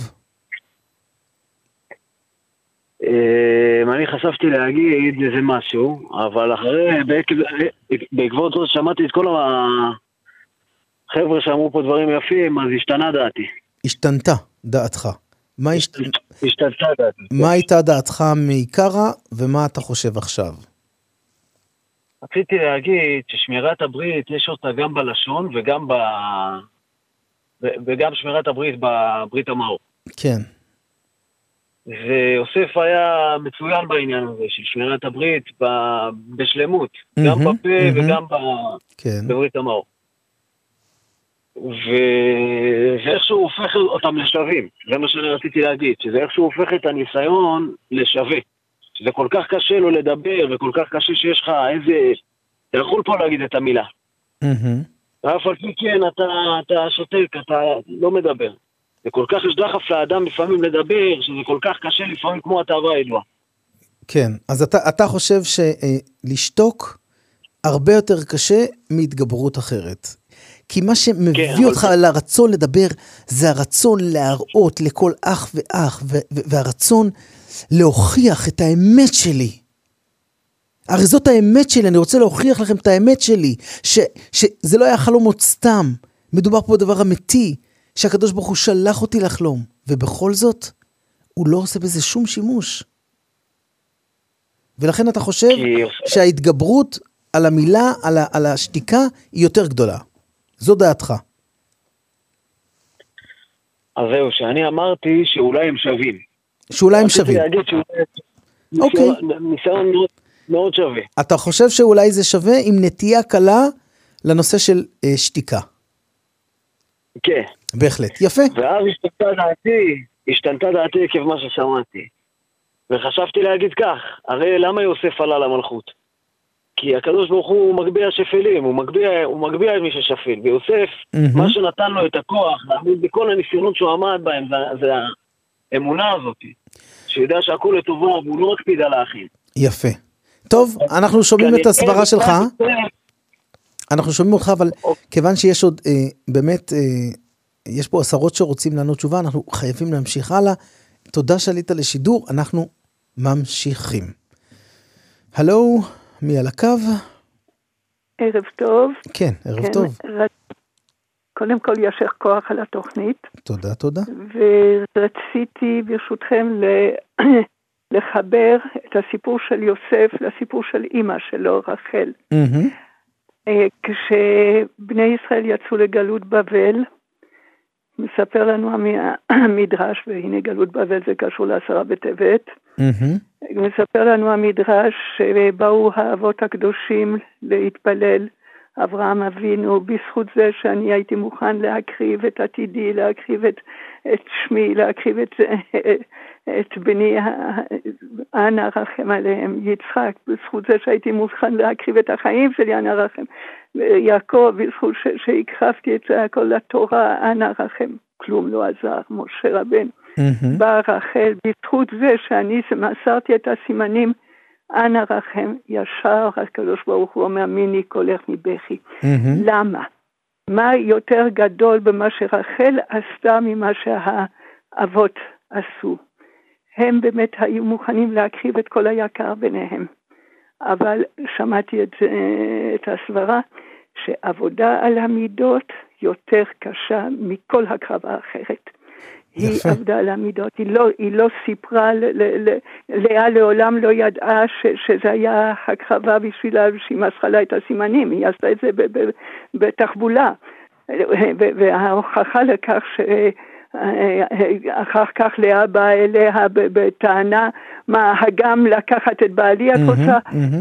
אני חשבתי להגיד איזה משהו, אבל בעקבות זאת שמעתי את כל החבר'ה שאמרו פה דברים יפים, אז השתנה דעתי. השתנתה דעתך. השתנתה דעתי. מה הייתה דעתך מעיקרה, ומה אתה חושב עכשיו? רציתי להגיד ששמירת הברית יש אותה גם בלשון וגם שמירת הברית בברית המאור. כן. ויוסף היה מצוין בעניין הזה של שמירת הברית בשלמות, גם בפה וגם בברית המאור. ואיך שהוא הופך אותם לשווים, זה מה שאני רציתי להגיד, שזה איך שהוא הופך את הניסיון לשווה. שזה כל כך קשה לו לדבר, וכל כך קשה שיש לך איזה... אתה יכול פה להגיד את המילה. ואף על פי כן, אתה שותק, אתה לא מדבר. וכל כך יש דחף לאדם לפעמים לדבר, שזה כל כך קשה לפעמים כמו התאווה הידועה. כן, אז אתה חושב שלשתוק הרבה יותר קשה מהתגברות אחרת. כי מה שמביא אותך לרצון לדבר, זה הרצון להראות לכל אח ואח, והרצון להוכיח את האמת שלי. הרי זאת האמת שלי, אני רוצה להוכיח לכם את האמת שלי, שזה לא היה חלומות סתם, מדובר פה בדבר אמיתי, שהקדוש ברוך הוא שלח אותי לחלום, ובכל זאת, הוא לא עושה בזה שום שימוש. ולכן אתה חושב שההתגברות על המילה, על השתיקה, היא יותר גדולה. זו דעתך. אז זהו, שאני אמרתי שאולי הם שווים. שאולי הם שווים. רציתי להגיד שאולי ניסיון מאוד שווה. אתה חושב שאולי זה שווה עם נטייה קלה לנושא של שתיקה. כן. בהחלט, יפה. ואז השתנתה דעתי עקב מה ששמעתי. וחשבתי להגיד כך, הרי למה יוסף עלה למלכות? כי הקדוש ברוך הוא מגביה שפלים, הוא מגביה את מי ששפל. ויוסף, מה שנתן לו את הכוח, לעמוד בכל הניסיונות שהוא עמד בהם, זה האמונה הזאת, שיודע שהכל לטובה, והוא לא מקפיד על האחים. יפה. טוב, אנחנו שומעים את הסברה שלך. אנחנו שומעים אותך, אבל כיוון שיש עוד, באמת, יש פה עשרות שרוצים לענות תשובה, אנחנו חייבים להמשיך הלאה. תודה שעלית לשידור, אנחנו ממשיכים. הלו, מי על הקו? ערב טוב. כן, ערב טוב. קודם כל ישך כוח על התוכנית. תודה, תודה. ורציתי ברשותכם לחבר את הסיפור של יוסף לסיפור של אמא שלו, רחל. כשבני ישראל יצאו לגלות בבל, מספר לנו המדרש, והנה גלות בבל זה קשור ל10 בטבת, מספר לנו המדרש שבאו האבות הקדושים להתפלל, אברהם אבינו, בזכות זה שאני הייתי מוכן להקריב את עתידי, להקריב את שמי, להקריב את בני, אנא רחם עליהם, יצחק, בזכות זה שהייתי מוכן להקריב את החיים שלי, אנא רחם, יעקב, בזכות שהקרבתי את זה הכל לתורה, אנא רחם, כלום לא עזר, משה רבן, בא רחל, בזכות זה שאני מסרתי את הסימנים, אנא רחם, ישר הקדוש ברוך הוא אומר, מיני קולך מבכי. למה? מה יותר גדול במה שרחל עשתה ממה שהאבות עשו? הם באמת היו מוכנים להקריב את כל היקר ביניהם. אבל שמעתי את הסברה, שעבודה על המידות יותר קשה מכל הקרבה אחרת. היא עבדה על המידות, היא לא סיפרה, לאה לעולם לא ידעה שזה היה הקרבה בשבילה, שהיא מסכה לה את הסימנים, היא עשתה את זה בתחבולה, וההוכחה לכך אחר כך לאה באה אליה בטענה, מה הגם לקחת את בעלי את רוצה,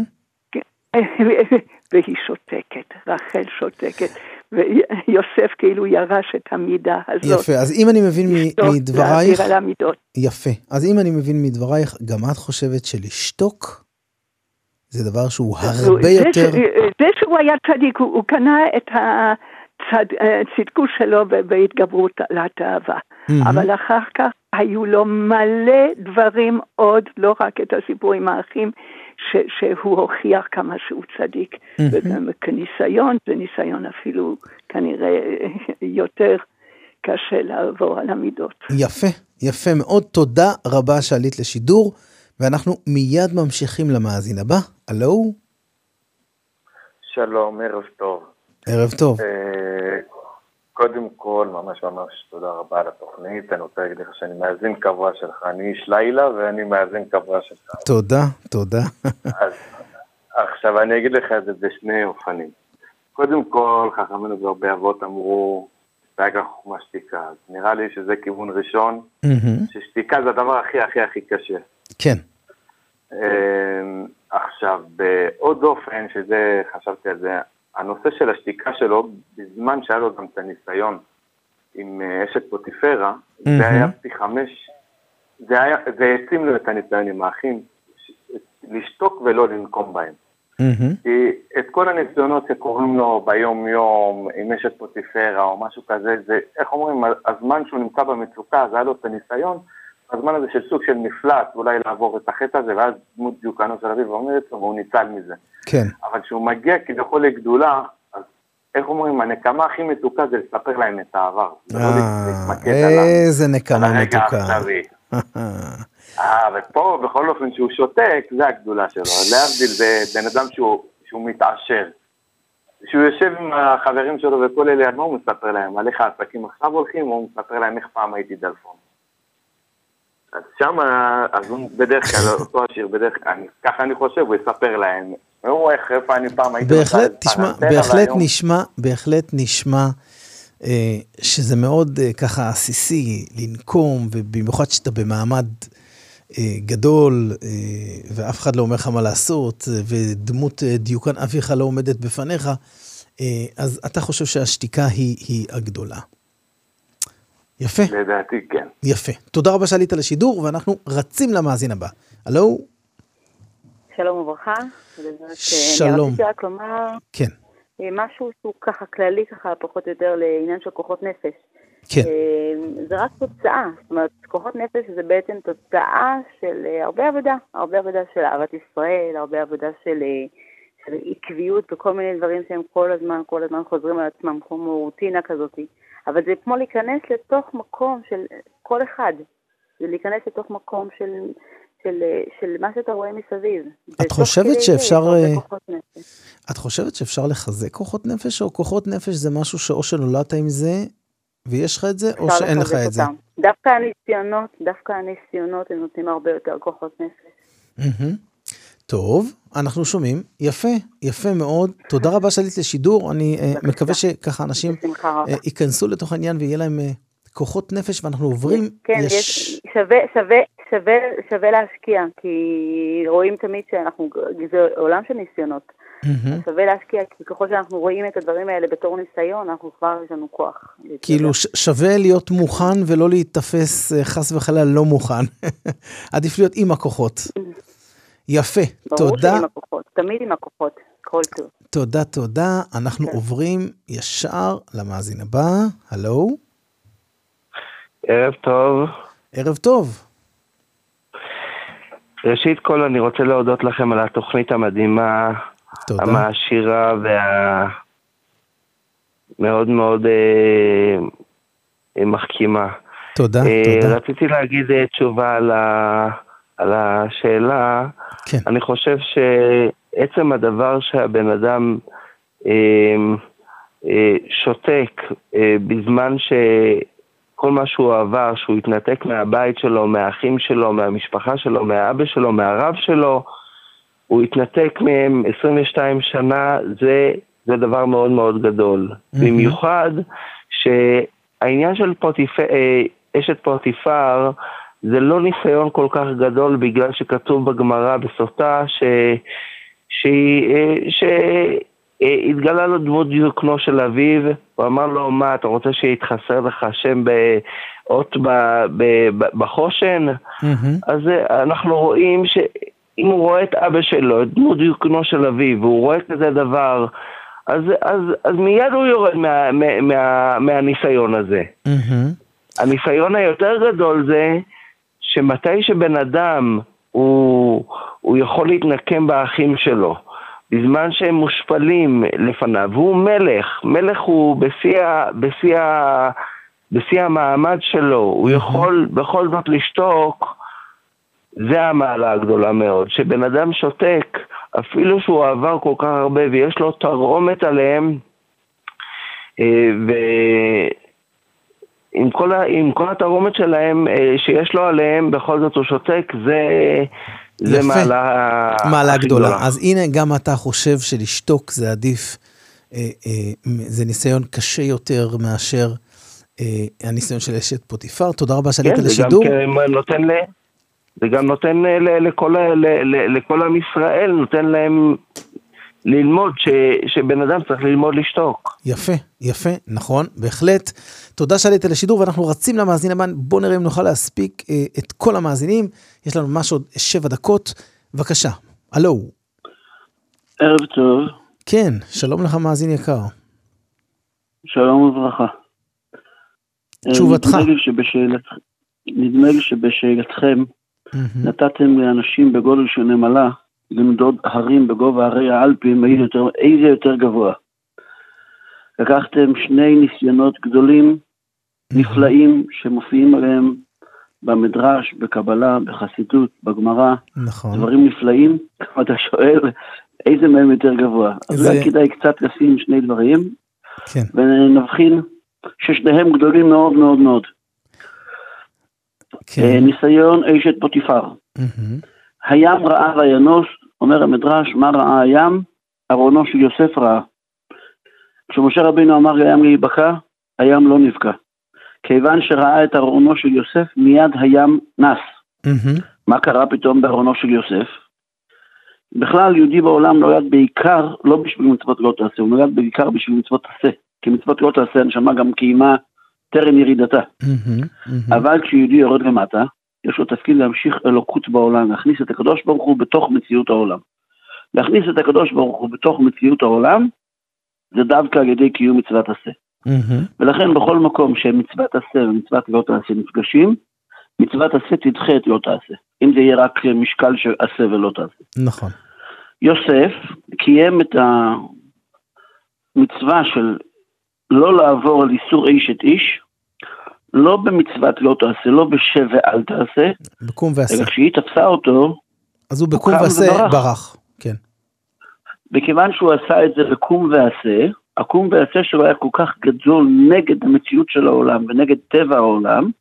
והיא שותקת, רחל שותקת, ויוסף כאילו ירש את המידה הזאת. יפה, אז אם אני מבין מדברייך, יפה, אז אם אני מבין מדברייך, גם את חושבת שלשתוק, זה דבר שהוא הרבה יותר... זה שהוא היה צדיק, הוא קנה את הצדקות שלו בהתגברות לתאווה, אבל אחר כך היו לו מלא דברים עוד, לא רק את הסיפור עם האחים, שהוא הוכיח כמה שהוא צדיק, וכניסיון, זה ניסיון אפילו כנראה יותר קשה לעבור על המידות. יפה, יפה מאוד, תודה רבה שעלית לשידור, ואנחנו מיד ממשיכים למאזין הבא. הלו? שלום, ערב טוב. ערב טוב. קודם כל, ממש תודה רבה על התוכנית. אני רוצה להגיד לך שאני מאזין קבוע שלך. אני איש לילה ואני מאזין קבוע שלך. תודה, תודה. אז עכשיו אני אגיד לך את זה בשני אופנים. קודם כל, חכמינו והרבה אבות אמרו, שתיקה חוכמה שתיקה. אז נראה לי שזה כיוון ראשון, ששתיקה זה הדבר הכי קשה. כן. עכשיו, בעוד אופן, שזה, חשבתי על זה, הנושא של השתיקה שלו, בזמן שהיה לו גם את הניסיון עם אשת פוטיפרה, זה היה פי 5, זה העצים לו את הניסיון עם האחים, לשתוק ולא לנקום בהם. כי את כל הניסיונות שקוראים לו ביום יום, עם אשת פוטיפרה או משהו כזה, זה, איך אומרים, הזמן שהוא נמצא במצוקה, אז היה לו את הניסיון, הזמן הזה של סוג של מפלט, אולי לעבור את החטא הזה, ואז דמות דיוקנו של אביב אומרת לו, והוא ניצל מזה. כן. אבל כשהוא מגיע כביכול לגדולה, אז איך אומרים, הנקמה הכי מתוקה זה לספר להם את העבר. איזה נקמה מתוקה. ופה בכל אופן שהוא שותק, זה הגדולה שלו. להבדיל זה בן אדם שהוא מתעשר. שהוא יושב עם החברים שלו וכל אלה, מה הוא מספר להם? על איך העסקים עכשיו הולכים, או הוא מספר להם איך פעם הייתי דלפון. אז שם, אז הוא בדרך כלל, אותו השיר, בדרך כלל, ככה אני חושב, הוא יספר להם, והוא איך איפה אני פעם הייתי... בהחלט נשמע שזה מאוד ככה עסיסי, לנקום, ובמיוחד שאתה במעמד גדול, ואף אחד לא אומר לך מה לעשות, ודמות דיוקן אביך לא עומדת בפניך, אז אתה חושב שהשתיקה היא הגדולה. יפה. לדעתי, כן. יפה. תודה רבה שעלית לשידור, ואנחנו רצים למאזין הבא. הלו? שלום וברכה. שלום. רציתי רק לומר, כן. משהו שהוא ככה כללי, ככה פחות או יותר לעניין של כוחות נפש. כן. זה רק תוצאה. זאת אומרת, כוחות נפש זה בעצם תוצאה של הרבה עבודה של אהבת ישראל, הרבה עבודה של עקביות וכל מיני דברים שהם כל הזמן חוזרים על עצמם, כמו רוטינה כזאת. אבל זה כמו להיכנס לתוך מקום של כל אחד. זה להיכנס לתוך מקום של מה שאתה רואה מסביב. את חושבת שאפשר לחזק כוחות נפש, או כוחות נפש זה משהו שאו שנולדת עם זה, ויש לך את זה, או שאין לך את זה? דווקא הניסיונות הם נותנים הרבה יותר כוחות נפש. טוב, אנחנו שומעים. יפה מאוד. תודה רבה שעלית לשידור. אני מקווה שככה אנשים ייכנסו לתוך העניין ויהיה להם כוחות נפש, ואנחנו עוברים... כן, שווה להשקיע, כי רואים תמיד זה עולם של ניסיונות. שווה להשקיע, כי ככל שאנחנו רואים את הדברים האלה בתור ניסיון, אנחנו כבר יש לנו כוח. כאילו שווה להיות מוכן ולא להתאפס חס וחלילה לא מוכן. עדיף להיות עם הכוחות. יפה, תודה. ברור שעם הכוחות, תמיד עם הכוחות, כל טוב. תודה. אנחנו עוברים ישר למאזין הבא. הלו? ערב טוב. ערב טוב. ראשית כל אני רוצה להודות לכם על התוכנית המדהימה, המעשירה מאוד מאוד מחכימה. תודה. רציתי להגיד תשובה על השאלה. כן. אני חושב שעצם הדבר שהבן אדם שותק בזמן שכל מה שהוא עבר, שהוא התנתק מהבית שלו, מהאחים שלו, מהמשפחה שלו, מהאבא שלו, מהרב שלו, הוא התנתק מהם 22 שנה, זה דבר מאוד מאוד גדול. במיוחד שהעניין של אשת פוטיפר, זה לא ניסיון כל כך גדול, בגלל שכתוב בגמרא בסוטה שהתגלה לו דמות דיוקנו של אביו, הוא אמר לו, מה, אתה רוצה שיתחסר לך שם באות בחושן? אז אנחנו רואים שאם הוא רואה את אבא שלו, את דמות דיוקנו של אביו, והוא רואה כזה דבר, אז מיד הוא יורד מהניסיון הזה. הניסיון היותר גדול זה שמתי שבן אדם הוא יכול להתנקם באחים שלו, בזמן שהם מושפלים לפניו, והוא מלך הוא בשיא המעמד שלו, הוא יכול בכל זאת לשתוק, זה המעלה הגדולה מאוד, שבן אדם שותק, אפילו שהוא עבר כל כך הרבה ויש לו תרעומת עליהם, עם כל התרעומת שלהם שיש לו עליהם, בכל זאת הוא שותק, זה מעלה גדולה. אז הנה גם אתה חושב שלשתוק זה עדיף, זה ניסיון קשה יותר מאשר הניסיון של אשת פוטיפר. תודה רבה שעלית לשידור. זה גם נותן לכל עם ישראל, נותן להם ללמוד שבן אדם צריך ללמוד לשתוק. יפה, נכון, בהחלט. תודה שעלית לשידור, ואנחנו רצים למאזין הבא, בוא נראה אם נוכל להספיק את כל המאזינים. יש לנו ממש עוד 7 דקות. בבקשה, הלו. ערב טוב. כן, שלום לך מאזין יקר. שלום וברכה. תשובתך. נדמה לי שבשאלתכם נתתם לאנשים בגודל של נמלה למדוד הרים בגובה הרי האלפים, איזה יותר גבוה. לקחתם 2 ניסיונות גדולים, נפלאים, שמופיעים עליהם במדרש, בקבלה, בחסידות, בגמרא, נכון. דברים נפלאים, אתה שואל איזה מהם יותר גבוה. אז אולי כדאי קצת לשים 2 דברים, כן. ונבחין ששניהם גדולים מאוד מאוד מאוד. כן. ניסיון אשת פוטיפר. הים ראה וינוס, אומר המדרש, מה ראה הים? ארונו של יוסף ראה. כשמשה רבינו אמר הים להיבקע, הים לא נבקע. כיוון שראה את ארונו של יוסף, מיד הים נס. מה קרה פתאום בארונו של יוסף? בכלל יהודי בעולם נולד בעיקר, לא בשביל מצוות לא תעשה, הוא נולד בעיקר בשביל מצוות תעשה. כי מצוות לא תעשה, הנשמה גם קיימה טרם ירידתה. אבל כשיהודי יורד למטה, יש לו תפקיד להמשיך אלוקות בעולם, להכניס את הקדוש ברוך הוא בתוך מציאות העולם. להכניס את הקדוש ברוך הוא בתוך מציאות העולם, זה דווקא על ידי קיום מצוות עשה. ולכן בכל מקום שמצוות עשה ומצוות לא תעשה נפגשים, מצוות עשה תדחה את לא תעשה. אם זה יהיה רק משקל של עשה ולא תעשה. נכון. יוסף קיים את המצווה של לא לעבור על איסור איש את איש, לא במצוות לא תעשה, לא בשב ואל תעשה, בקום ועשה. אלא כשהיא תפסה אותו, אז הוא בקום ועשה ברח. כן. וכיוון שהוא עשה את זה בקום ועשה, הקום ועשה שלו היה כל כך גדול נגד המציאות של העולם ונגד טבע העולם,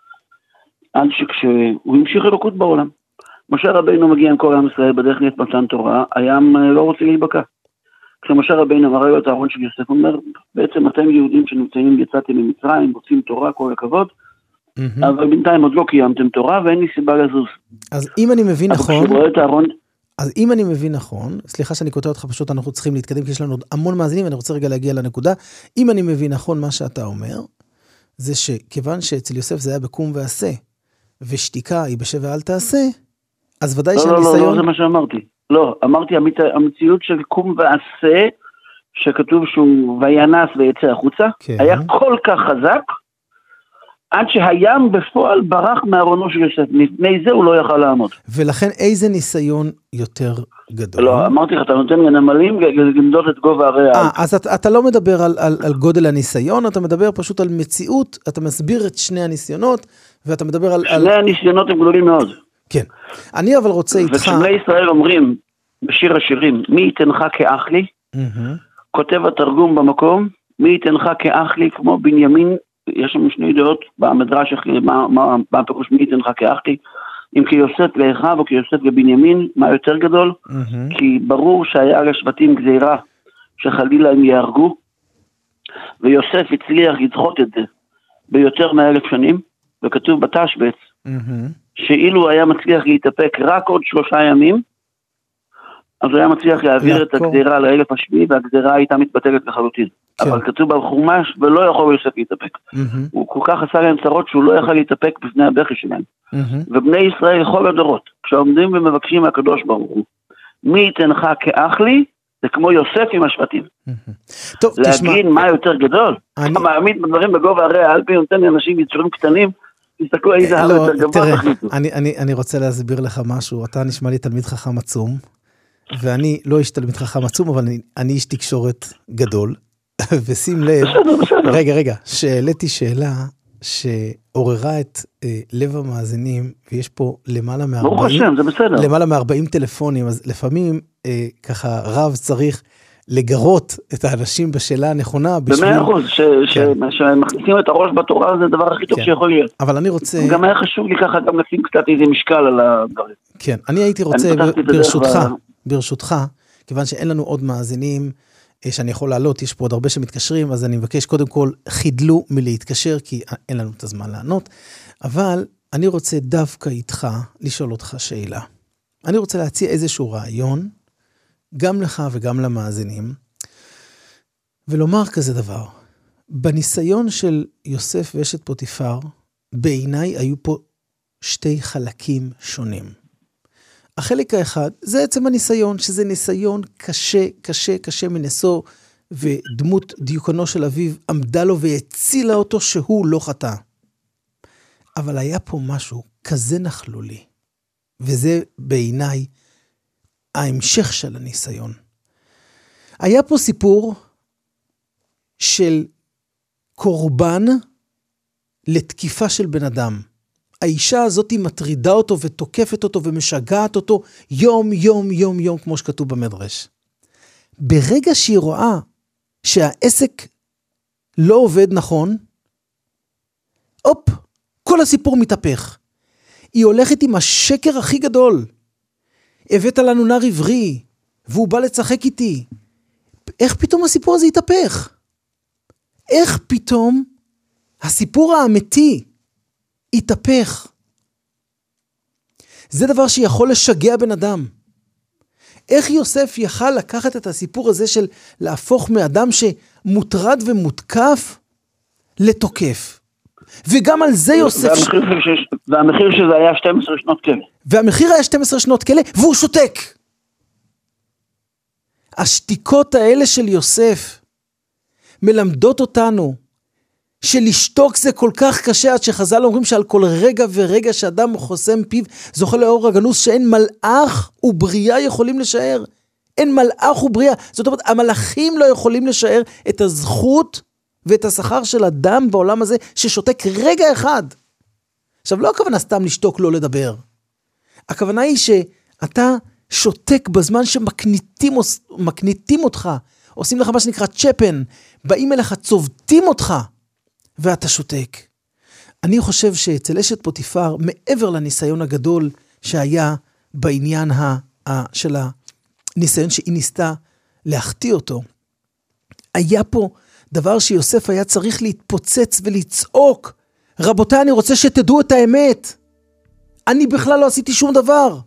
עד שכשהוא המשיך אלוקות בעולם. משה רבינו מגיע עם כל עם ישראל בדרך נס מתן תורה, הים לא רוצה להיבקע. כשמשה רבינו מראה לו את הארון של יוסף, הוא אומר, בעצם אתם יהודים שנמצאים, יצאתם ממצרים, רוצים תורה, כל הכבוד, אבל בינתיים עוד לא קיימתם תורה, ואין לי סיבה לזוז. אז אם אני מבין נכון, אז אם אני מבין נכון, סליחה שאני קוטע אותך, פשוט אנחנו צריכים להתקדם, כי יש לנו עוד המון מאזינים, ואני רוצה רגע להגיע לנקודה. אם אני מבין נכון מה שאתה אומר, זה שכיוון שאצל יוסף זה היה בקום ועשה, ושתיקה היא בשב ואל תעשה, אז ודאי שהניסיון... לא, זה מה שאמרתי. לא, אמרתי, המציאות של קום ועשה, שכתוב שהוא וינס ויצא החוצה, היה כל כך חזק, עד שהים בפועל ברח מארונו של יוסף. לפני זה הוא לא יכל לעמוד. ולכן איזה ניסיון יותר גדול? לא, אמרתי לך, אתה נותן לנמלים למדוד את גובה הרי. אז אתה לא מדבר על גודל הניסיון, אתה מדבר פשוט על מציאות, אתה מסביר את שני הניסיונות, ואתה מדבר על... שני הניסיונות הם גדולים מאוד. כן. אני אבל רוצה איתך... ושבני ישראל אומרים בשיר השירים, מי יתנך כאח לי? כותב התרגום במקום, מי ייתנך כאח לי, כמו בנימין, יש שם שני דעות במדרש, מה הפירוש מי ייתנך כאח לי, אם כיוסף ואחיו או כיוסף ובנימין, מה יותר גדול? כי ברור שהיה לשבטים גזירה שחלילה הם יהרגו, ויוסף הצליח לדחות את זה ביותר מ1,000 שנים, וכתוב בתשבץ, שאילו היה מצליח להתאפק רק עוד 3 ימים, אז הוא היה מצליח להעביר את הגזירה ל1000 השביעי, והגזירה הייתה מתבטלת לחלוטין. אבל כתוב בחומש, ולא יכול יוסף להתאפק. הוא כל כך עשה להם צרות שהוא לא יכול להתאפק בפני הבכי שלהם. ובני ישראל כל הדורות, כשעומדים ומבקשים מהקדוש ברוך הוא, מי ייתנך כאח לי, זה כמו יוסף עם השבטים. להגיד מה יותר גדול, אתה מעמיד דברים בגובה הרי האלפי, נותן לאנשים יצורים קטנים, תסתכלו איזה הר יותר גבוה. תראה, אני רוצה להסביר לך משהו, אתה נשמע לי תלמיד חכם עצום, ואני לא איש תלמיד חכם עצום, אבל אני איש תקשורת גדול, ושים לב, רגע, שאלתי שאלה שעוררה את לב המאזינים, ויש פה למעלה מ-40 טלפונים, אז לפעמים ככה רב צריך לגרות את האנשים בשאלה הנכונה. ב100%, שמכניסים את הראש בתורה, זה הדבר הכי טוב שיכול להיות. אבל אני רוצה... גם היה חשוב לי ככה גם לשים קצת איזה משקל על הדברים. כן, אני הייתי רוצה ברשותך, כיוון שאין לנו עוד מאזינים שאני יכול לעלות, יש פה עוד הרבה שמתקשרים, אז אני מבקש קודם כל חידלו מלהתקשר, כי אין לנו את הזמן לענות, אבל אני רוצה דווקא איתך לשאול אותך שאלה. אני רוצה להציע איזשהו רעיון, גם לך וגם למאזינים, ולומר כזה דבר. בניסיון של יוסף ואשת פוטיפר, בעיניי היו פה 2 חלקים שונים. החלק האחד, זה עצם הניסיון, שזה ניסיון קשה מנסו, ודמות דיוקנו של אביו עמדה לו והצילה אותו שהוא לא חטא. אבל היה פה משהו כזה נכלולי, וזה בעיניי ההמשך של הניסיון. היה פה סיפור של קורבן לתקיפה של בן אדם. האישה הזאת מטרידה אותו ותוקפת אותו ומשגעת אותו יום, כמו שכתוב במדרש. ברגע שהיא רואה שהעסק לא עובד נכון, כל הסיפור מתהפך. היא הולכת עם השקר הכי גדול. הבאת לנו נער עברי, והוא בא לצחק איתי. איך פתאום הסיפור הזה יתהפך? איך פתאום הסיפור האמיתי יתהפך? זה דבר שיכול לשגע בן אדם. איך יוסף יכל לקחת את הסיפור הזה של להפוך מאדם שמוטרד ומותקף לתוקף? וגם על זה יוסף... והמחיר שזה היה 12 שנות כלא. והמחיר היה 12 שנות כלא, והוא שותק. השתיקות האלה של יוסף מלמדות אותנו שלשתוק זה כל כך קשה, עד שחז"ל אומרים שעל כל רגע ורגע שאדם חוסם פיו זוכה לאור הגנוז, שאין מלאך ובריאה יכולים לשער. אין מלאך ובריאה. זאת אומרת, המלאכים לא יכולים לשער את הזכות ואת השכר של אדם בעולם הזה ששותק רגע אחד. עכשיו, לא הכוונה סתם לשתוק, לא לדבר. הכוונה היא שאתה שותק בזמן שמקניטים אותך, עושים לך מה שנקרא צ'פן, באים אליך, צובטים אותך, ואתה שותק. אני חושב שאצל אשת פוטיפר, מעבר לניסיון הגדול שהיה בעניין של הניסיון שהיא ניסתה להחטיא אותו, היה פה דבר שיוסף היה צריך להתפוצץ ולצעוק, רבותיי, אני רוצה שתדעו את האמת. אני בכלל לא עשיתי שום דבר.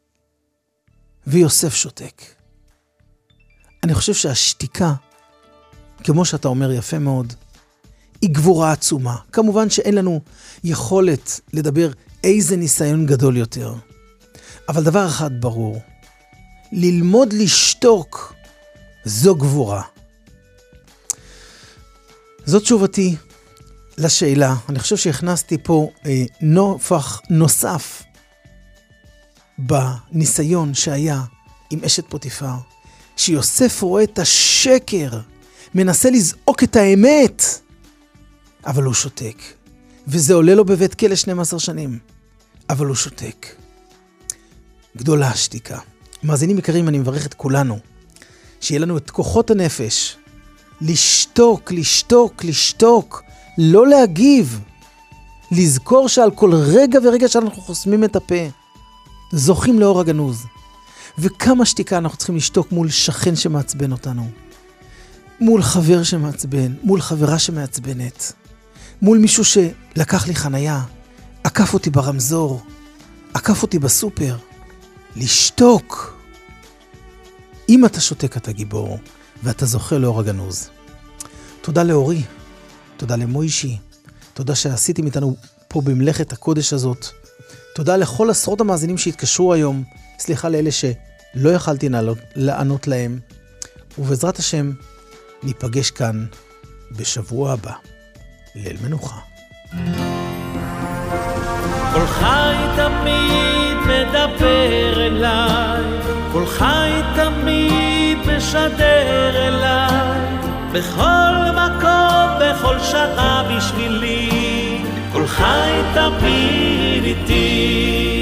ויוסף שותק. אני חושב שהשתיקה, כמו שאתה אומר יפה מאוד, היא גבורה עצומה. כמובן שאין לנו יכולת לדבר איזה ניסיון גדול יותר. אבל דבר אחד ברור, ללמוד לשתוק זו גבורה. זאת תשובתי לשאלה. אני חושב שהכנסתי פה נופח נוסף בניסיון שהיה עם אשת פוטיפר, שיוסף רואה את השקר, מנסה לזעוק את האמת, אבל הוא שותק. וזה עולה לו בבית כלא 12 שנים, אבל הוא שותק. גדולה השתיקה. מאזינים יקרים, אני מברך את כולנו, שיהיה לנו את כוחות הנפש לשתוק, לשתוק, לשתוק, לא להגיב. לזכור שעל כל רגע ורגע שאנחנו חוסמים את הפה, זוכים לאור הגנוז. וכמה שתיקה אנחנו צריכים לשתוק מול שכן שמעצבן אותנו. מול חבר שמעצבן, מול חברה שמעצבנת. מול מישהו שלקח לי חנייה, עקף אותי ברמזור, עקף אותי בסופר. לשתוק. אם אתה שותק אתה גיבור, ואתה זוכה לאור הגנוז. תודה לאורי, תודה למוישי, תודה שעשיתם איתנו פה במלאכת הקודש הזאת. תודה לכל עשרות המאזינים שהתקשרו היום. סליחה לאלה שלא יכלתי לענות להם. ובעזרת השם ניפגש כאן בשבוע הבא. ליל מנוחה. כל חי תמיד מדבר אליי, כל חי תמיד משדר אליי, בכל מקום, בכל שעה בשבילי, כל חי תמיד איתי.